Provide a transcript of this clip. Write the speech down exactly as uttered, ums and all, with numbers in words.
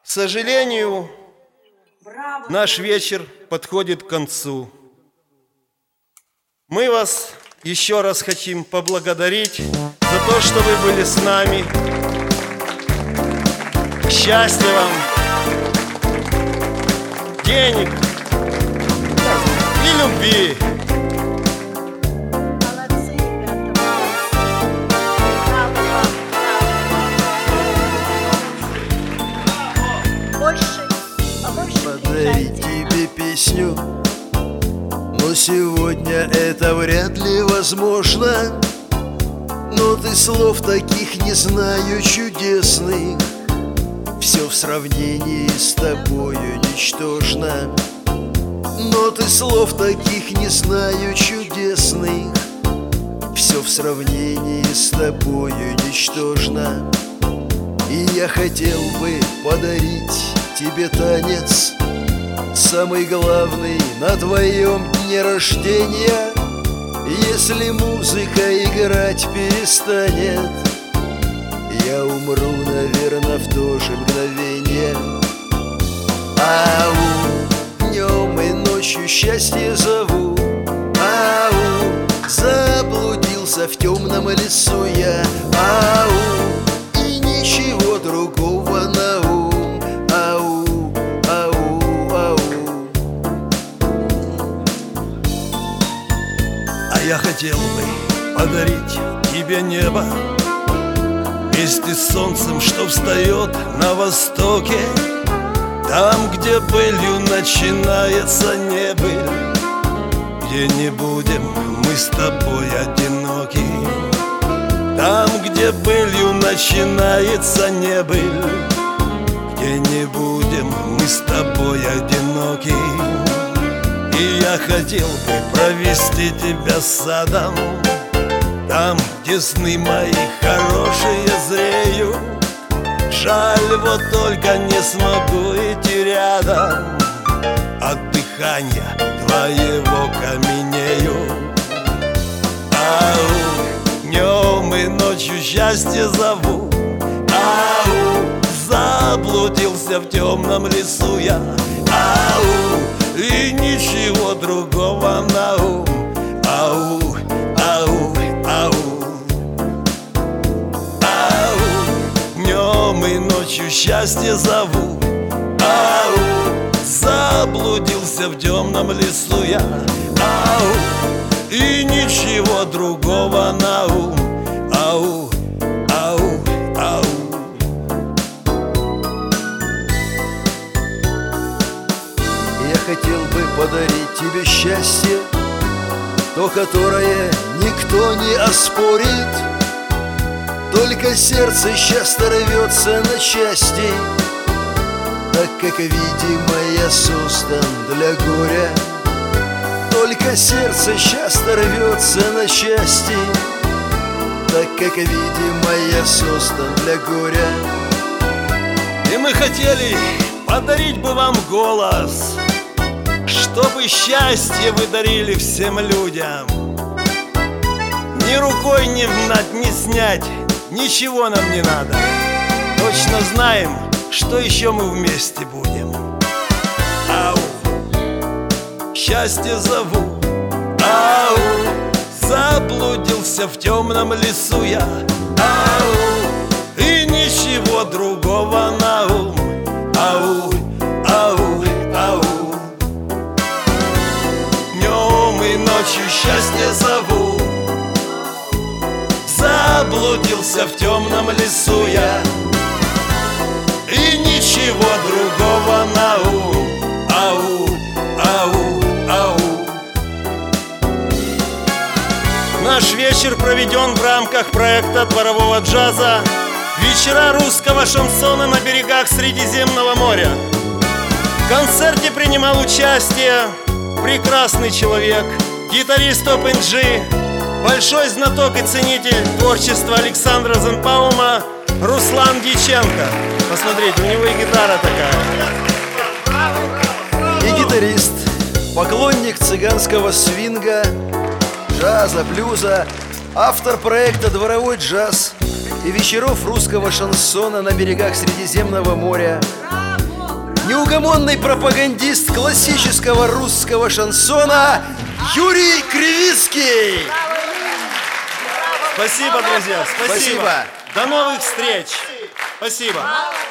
К сожалению, наш вечер подходит к концу. Мы вас еще раз хотим поблагодарить за то, что вы были с нами. Счастья вам, денег и любви. Подарить тебе песню, но сегодня это вряд ли возможно. Но ты слов таких не знаю чудесных, все в сравнении с тобою ничтожно. Но ты слов таких не знаю чудесных, все в сравнении с тобою ничтожно. И я хотел бы подарить тебе танец, самый главный на твоем дне рождения. Если музыка играть перестанет, я умру, наверное, в то же мгновение. Ау, днем и ночью счастье зову. Ау, заблудился в темном лесу я. Ау, и ничего другого на ум. Ау, ау, ау. А я хотел бы подарить тебе небо вместе с солнцем, что встает на востоке, там, где былью начинается небыль, где не будем мы с тобой одиноки. Там, где былью начинается небыль, где не будем мы с тобой одиноки. И я хотел бы провести тебя садом, там, где сны мои хорошие зреют. Жаль, вот только не смогу идти рядом, от дыхания твоего каменею. Ау, днем и ночью счастье зову. Ау, заблудился в темном лесу я. Ау, и ничего другого на ум. Ау, ау, ау. Ау, днем и ночью счастье зову. Ау, заблудился в темном лесу я. Ау, и ничего другого на ум. Ау, ау, ау. Я хотел бы подарить тебе счастье, то, которое никто не оспорит. Только сердце часто рвется на части, так как, видимо, я создан для горя. Только сердце часто рвется на части, так как, видимо, я создан для горя. И мы хотели подарить бы вам голос, чтобы счастье вы дарили всем людям. Ни рукой не внать, не снять, ничего нам не надо. Точно знаем, что еще мы вместе будем. Ау, счастье зову. Ау, заблудился в темном лесу я. Ау, и ничего другого на ум. Ау, ау, ау. Днем и ночью счастье зову. Заблудился в темном лесу я. И ничего другого на ум. Ау, ау, ау. Наш вечер проведен в рамках проекта дворового джаза «Вечера русского шансона на берегах Средиземного моря». В концерте принимал участие прекрасный человек, гитарист Опен-Джи, большой знаток и ценитель творчества Александра Зенпаума Руслан Дьяченко. Посмотрите, у него и гитара такая. И гитарист, поклонник цыганского свинга, джаза, блюза, автор проекта «Дворовой джаз» и вечеров русского шансона на берегах Средиземного моря неугомонный пропагандист классического русского шансона Юрий Кривицкий. Спасибо, друзья, спасибо. Спасибо. До новых встреч. Спасибо.